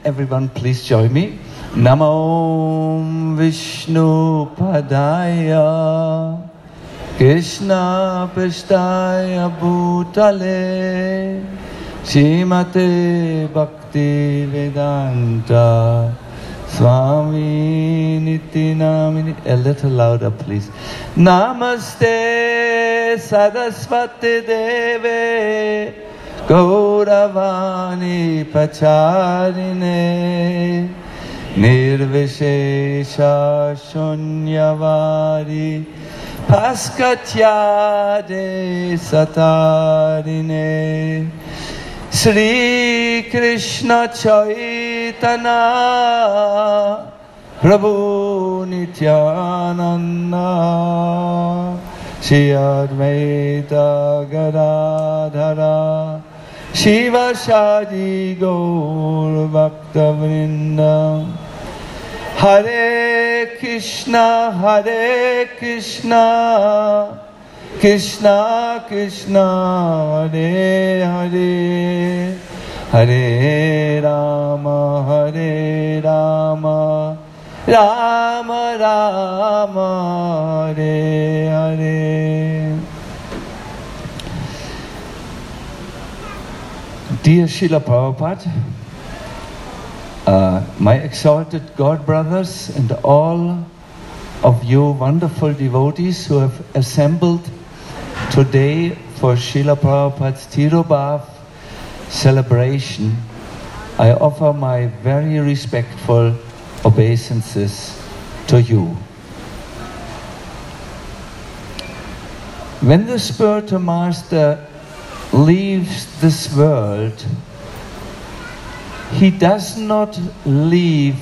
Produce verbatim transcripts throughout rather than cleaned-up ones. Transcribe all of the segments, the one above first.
everyone please join me. Namo Vishnu Padaya Krishna Prasthaya Bhutale Srimate Bhakti Vedanta Swami Niti Namini. A little louder please. Namaste Saraswati Deve Gauravani Pacharine Nirvishesha Shunyavadi Paskatyade Satarine Sri Krishna Chaitanya Prabhu Nityananda Shri Advaita Gadadhara Shiva Shadi Gaur Bhakta Vrinda. Hare Krishna, Hare Krishna, Krishna Krishna, Hare Hare, Hare Rama, Hare Rama, Rama Rama, Hare Hare. Dear Srila Prabhupada, uh, my exalted God brothers and all of you wonderful devotees who have assembled today for Srila Prabhupada's Tirobhav celebration, I offer my very respectful obeisances to you. When the spiritual master leaves this world, he does not leave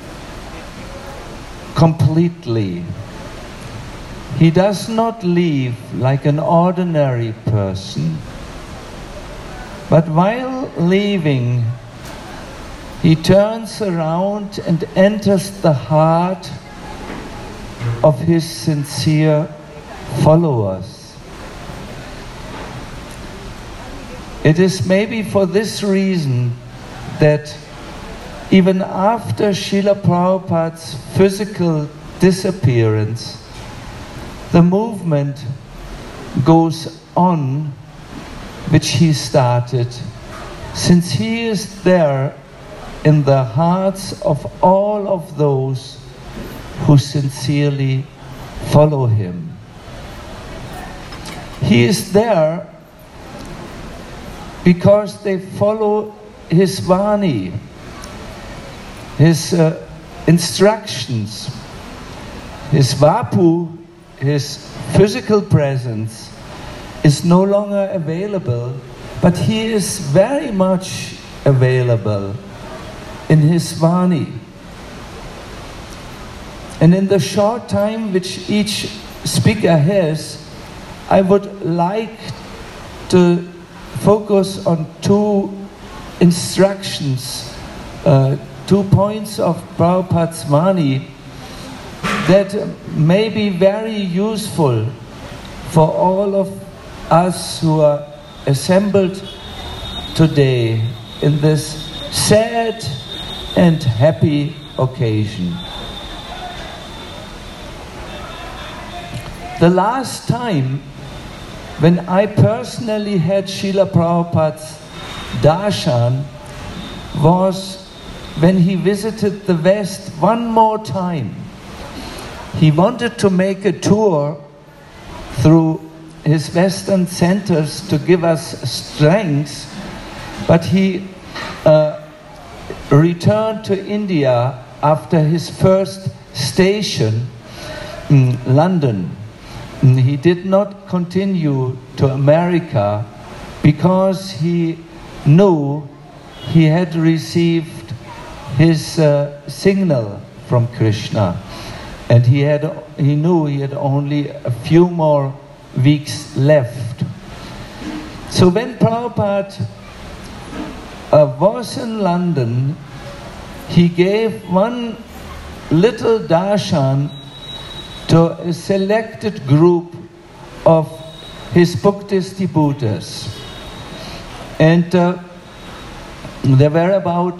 completely. He does not leave like an ordinary person. But while leaving, he turns around and enters the heart of his sincere followers. It is maybe for this reason that even after Srila Prabhupada's physical disappearance, the movement goes on which he started, since he is there in the hearts of all of those who sincerely follow him. He is there because they follow his Vani, his uh, instructions. His Vapu, his physical presence, is no longer available, but he is very much available in his Vani. And in the short time which each speaker has, I would like to focus on two instructions, uh, two points of Prabhupada's Vani that may be very useful for all of us who are assembled today in this sad and happy occasion. The last time when I personally had Srila Prabhupada's darshan was when he visited the West one more time. He wanted to make a tour through his Western centers to give us strength, but he uh, returned to India after his first station in London. He did not continue to America because he knew he had received his uh, signal from Krishna, and he had he knew he had only a few more weeks left. So when Prabhupada uh, was in London, he gave one little darshan to a selected group of his Bhuktis devotees. And uh, there were about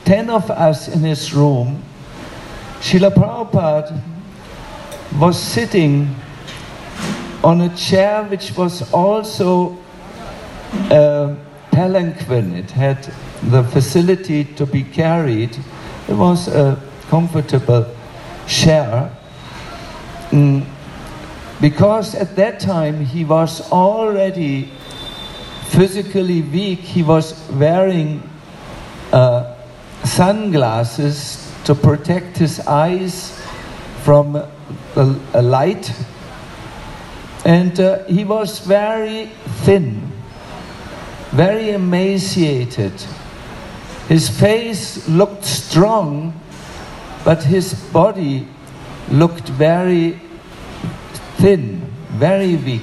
ten of us in his room, Srila Prabhupada was sitting on a chair which was also a palanquin. It had the facility to be carried. It was a comfortable chair. Mm, because at that time he was already physically weak. He was wearing uh, sunglasses to protect his eyes from a, a light, and uh, he was very thin, very emaciated. His face looked strong, but his body looked very thin, very weak.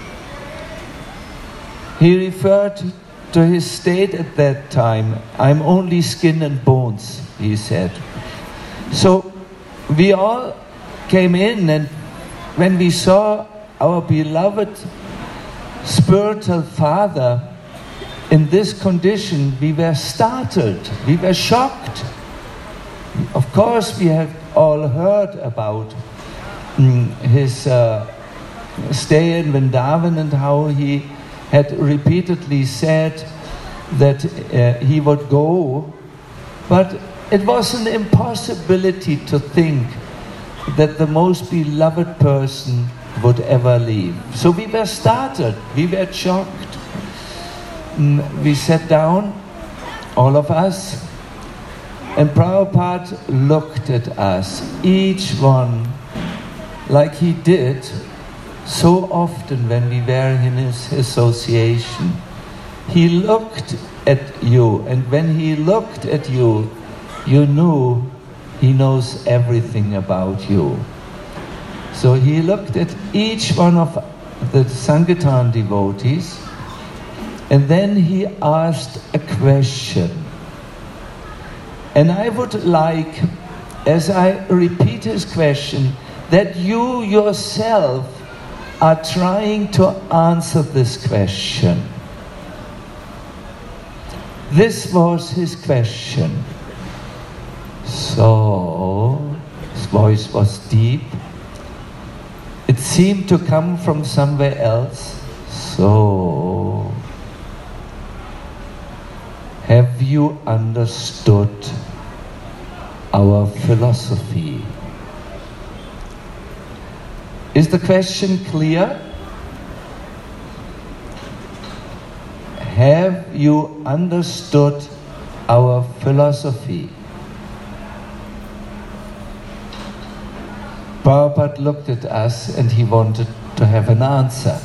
He referred to his state at that time. "I'm only skin and bones," he said. So we all came in, and when we saw our beloved spiritual father in this condition, we were startled, we were shocked. Of course, we have all heard about mm, his uh, stay in Vrindavan and how he had repeatedly said that uh, he would go, but it was an impossibility to think that the most beloved person would ever leave. So we were startled, we were shocked. Mm, we sat down, all of us, and Prabhupada looked at us, each one, like he did so often when we were in his association. He looked at you, and when he looked at you, you knew he knows everything about you. So he looked at each one of the Sankirtan devotees, and then he asked a question. And I would like, as I repeat his question, that you yourself are trying to answer this question. This was his question. So, his voice was deep. It seemed to come from somewhere else. So, have you understood our philosophy? Is the question clear? Have you understood our philosophy? Prabhupada looked at us and he wanted to have an answer.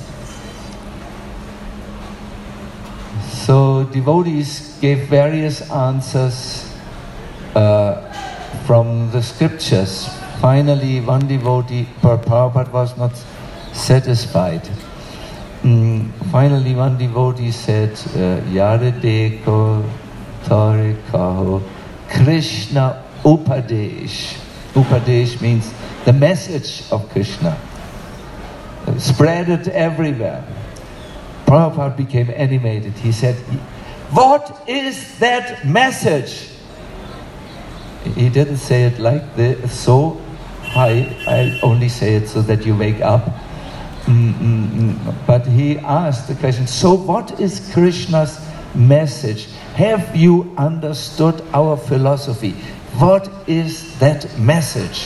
So devotees gave various answers uh, from the scriptures. Finally, one devotee, Prabhupada was not satisfied. Mm, finally, one devotee said, Yare deko tare kaho Krishna Upadesh. Upadesh means the message of Krishna. Spread it everywhere. Prabhupada became animated. He said, what is that message? He didn't say it like this, so I, I only say it so that you wake up. Mm-mm-mm. But he asked the question, so what is Krishna's message? Have you understood our philosophy? What is that message?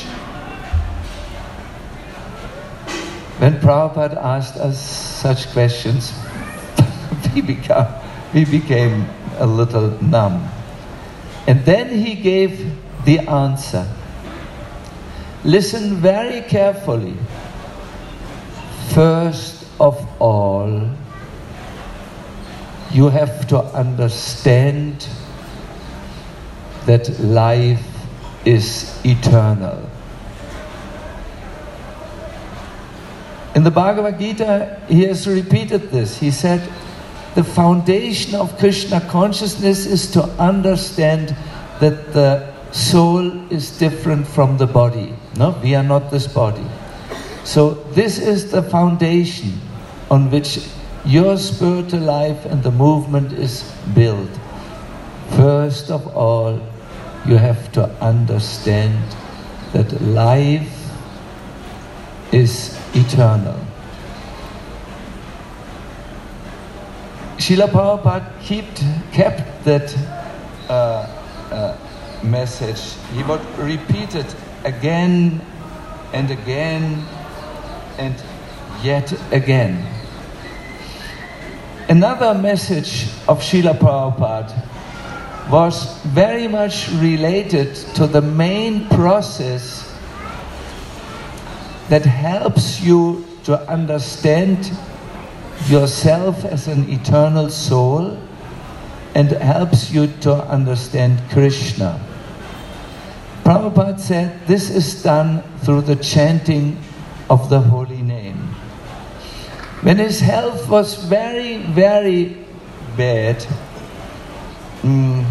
When Prabhupada asked us such questions, we, become, we became a little numb. And then he gave the answer. Listen very carefully. First of all, you have to understand that life is eternal. In the Bhagavad Gita, he has repeated this. He said, the foundation of Krishna consciousness is to understand that the soul is different from the body. No, we are not this body. So this is the foundation on which your spiritual life and the movement is built. First of all, you have to understand that life is eternal. Srila Prabhupada kept, kept that uh, uh, message. He would repeat it again and again and yet again. Another message of Srila Prabhupada was very much related to the main process that helps you to understand yourself as an eternal soul and helps you to understand Krishna. Prabhupada said this is done through the chanting of the holy name. When his health was very, very bad, um,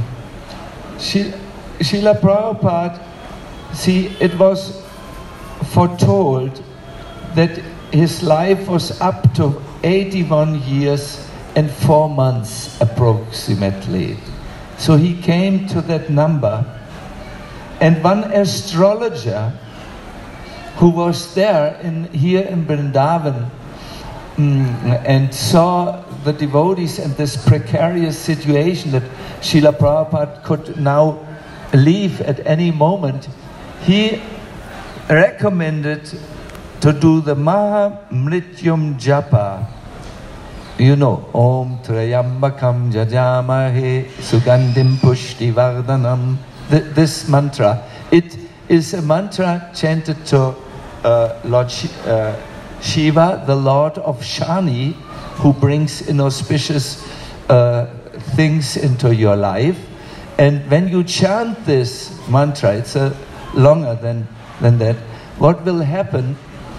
Srila Prabhupada, see, it was foretold that his life was up to eighty-one years and four months approximately. So he came to that number. And one astrologer who was there in, here in Vrindavan um, and saw the devotees in this precarious situation that Srila Prabhupada could now leave at any moment, he recommended to do the Maha Mrityum Japa. You know, Om Trayambakam Jajamahe Sugandim Pushti Vardhanam. This mantra, it is a mantra chanted to uh, Lord Sh uh, Shiva, the Lord of Shani, who brings inauspicious uh, things into your life. And when you chant this mantra, it's uh, longer than, than that, what will happen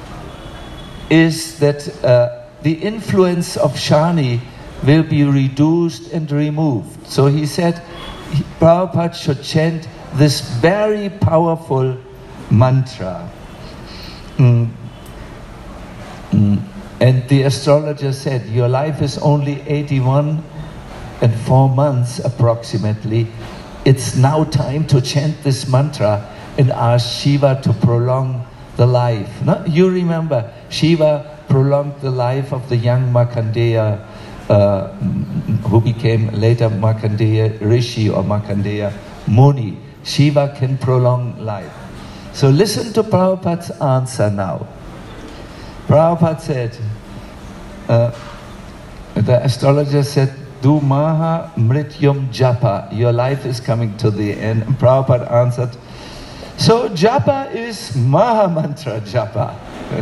is that uh, the influence of Shani will be reduced and removed. So he said, Prabhupada should chant this very powerful mantra. Mm. Mm. And the astrologer said, your life is only eighty-one and four months approximately. It's now time to chant this mantra and ask Shiva to prolong the life. No? You remember, Shiva prolonged the life of the young Markandeya, Uh, who became later Markandeya Rishi or Markandeya Muni. Shiva can prolong life. So listen to Prabhupada's answer now. Prabhupada said, uh, the astrologer said, do Maha Mrityum Japa, your life is coming to the end. And Prabhupada answered, so Japa is Maha Mantra Japa.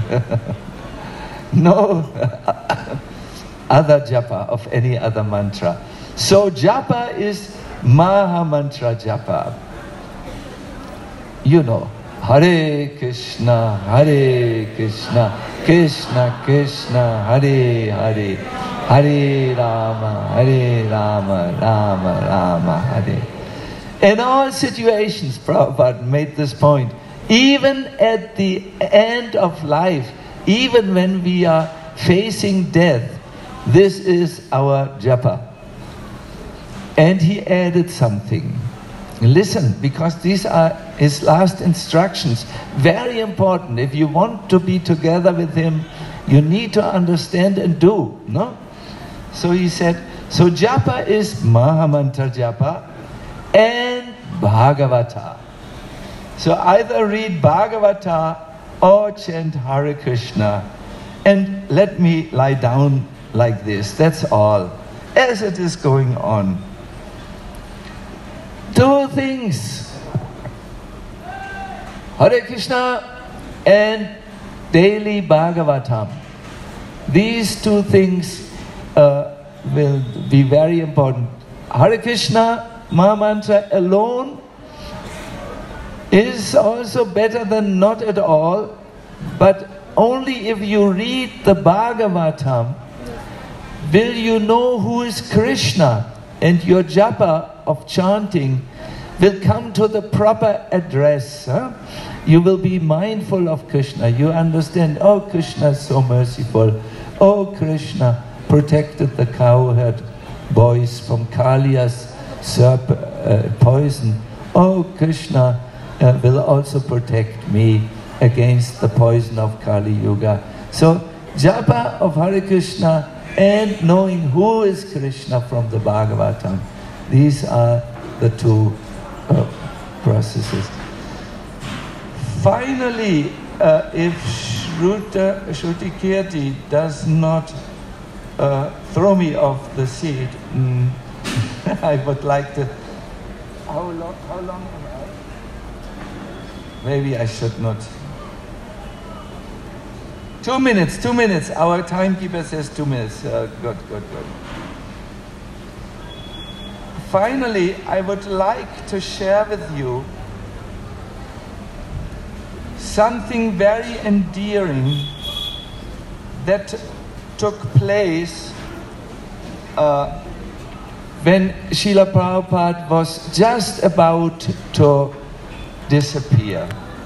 No other japa of any other mantra. So japa is Maha Mantra Japa. You know, Hare Krishna, Hare Krishna, Krishna Krishna, Hare Hare, Hare Rama, Hare Rama, Rama Rama, Hare. In all situations, Prabhupada made this point. Even at the end of life, even when we are facing death, this is our japa. And he added something. Listen, because these are his last instructions. Very important. If you want to be together with him, you need to understand and do, no? So he said, so japa is Mahamantra japa and Bhagavata. So either read Bhagavata or chant Hare Krishna. And let me lie down like this, that's all, as it is going on. Two things, Hare Krishna and daily Bhagavatam. These two things uh, will be very important. Hare Krishna Maha Mantra alone is also better than not at all, but only if you read the Bhagavatam will you know who is Krishna, and your japa of chanting will come to the proper address. Huh? You will be mindful of Krishna. You understand, oh, Krishna is so merciful. Oh, Krishna protected the cowherd boys from Kaliya's serp, uh, poison. oh, Krishna uh, will also protect me against the poison of Kali Yuga. So, japa of Hare Krishna and knowing who is Krishna from the Bhagavatam, these are the two uh, processes. Finally, uh, if Shruta, Shruti Kirti does not uh, throw me off the seat, mm, I would like to... How long, how long am I? Maybe I should not... Two minutes, two minutes. Our timekeeper says two minutes. Uh, good, good, good. Finally, I would like to share with you something very endearing that took place uh, when Srila Prabhupada was just about to disappear.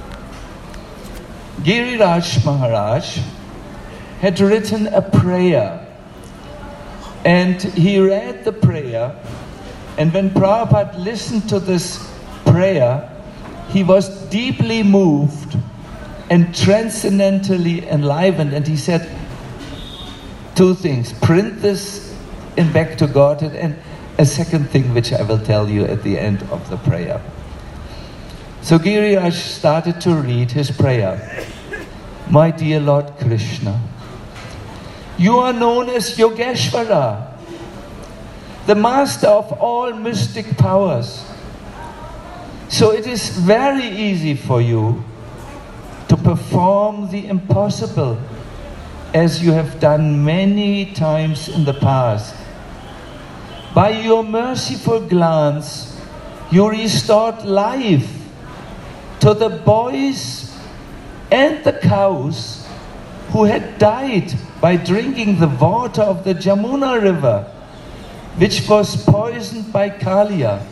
Giriraj Maharaj had written a prayer, and he read the prayer, and when Prabhupada listened to this prayer, he was deeply moved and transcendentally enlivened, and he said two things: print this in Back to Godhead, and a second thing which I will tell you at the end of the prayer. So Giriraj started to read his prayer. My dear Lord Krishna, you are known as Yogeshvara, the master of all mystic powers. So it is very easy for you to perform the impossible, as you have done many times in the past. By your merciful glance, you restored life to the boys and the cows who had died by drinking the water of the Jamuna river, which was poisoned by Kaliya.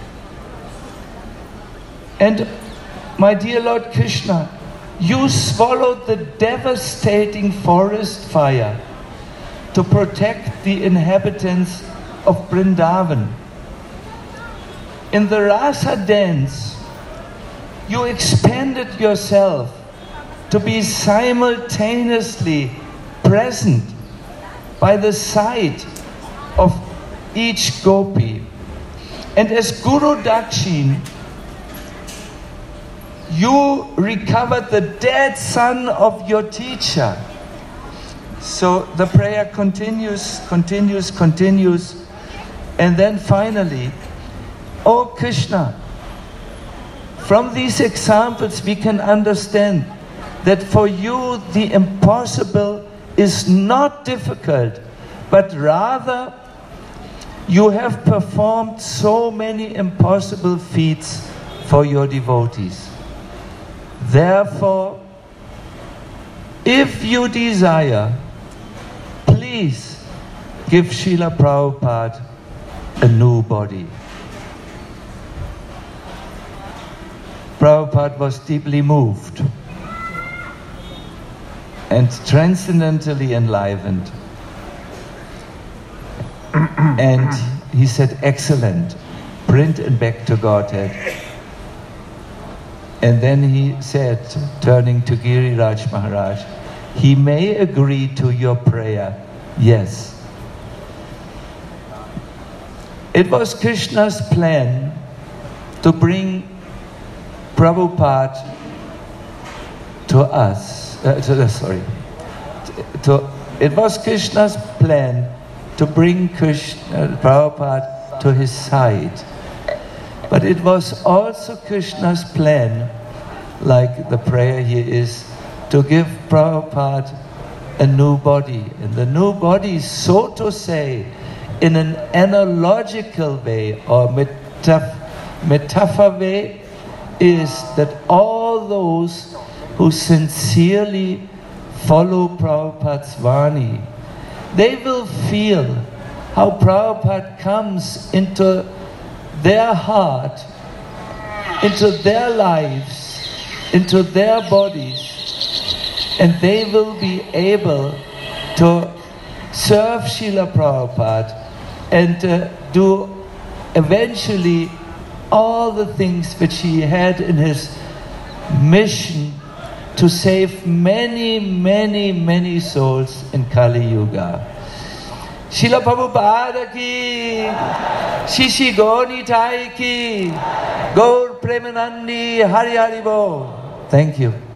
And my dear Lord Krishna, you swallowed the devastating forest fire to protect the inhabitants of Vrindavan. In the Rasa dance, you expanded yourself to be simultaneously present by the side of each gopi. And as Guru Dakshin, you recovered the dead son of your teacher. So the prayer continues, continues, continues, and then finally, oh Krishna, from these examples we can understand that for you the impossible is not difficult, but rather you have performed so many impossible feats for your devotees. Therefore, if you desire, please give Srila Prabhupada a new body. Prabhupada was deeply moved and transcendentally enlivened. And he said, excellent, print and Back to Godhead. And then he said, turning to Giriraj Maharaj, he may agree to your prayer, yes. It was Krishna's plan to bring Prabhupada to us. Uh, to, sorry. To, it was Krishna's plan to bring Krishna, Prabhupada to his side. But it was also Krishna's plan, like the prayer here is, to give Prabhupada a new body. And the new body, so to say, in an analogical way or metaph metaphor way, is that all those who sincerely follow Prabhupada's Vani, they will feel how Prabhupada comes into their heart, into their lives, into their bodies, and they will be able to serve Srila Prabhupada and uh, do eventually all the things which he had in his mission to save many, many, many souls in Kali Yuga. Srila Prabhupada ki, Shishi Gauri Nitai ki, Gaur Premanandi Hari Hari Bol. Thank you.